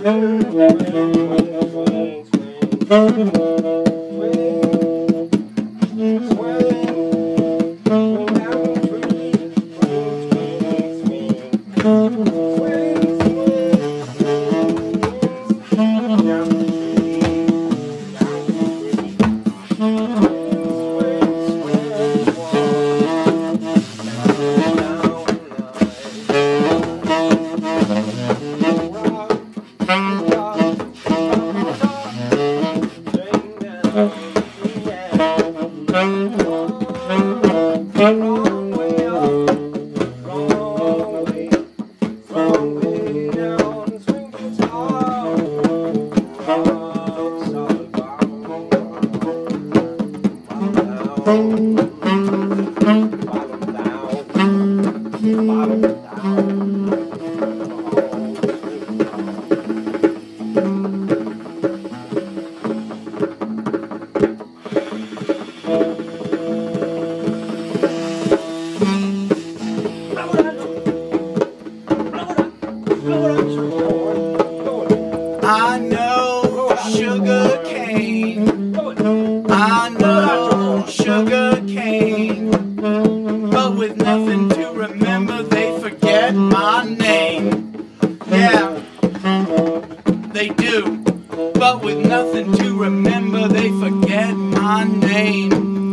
I know sugar cane. I know sugar cane. But with nothing to remember, they forget my name. Yeah, they do. But with nothing to remember, they forget my name.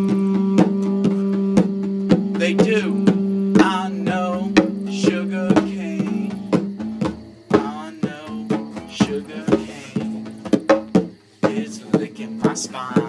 They do. I know sugar cane. I know sugar cane is licking my spine.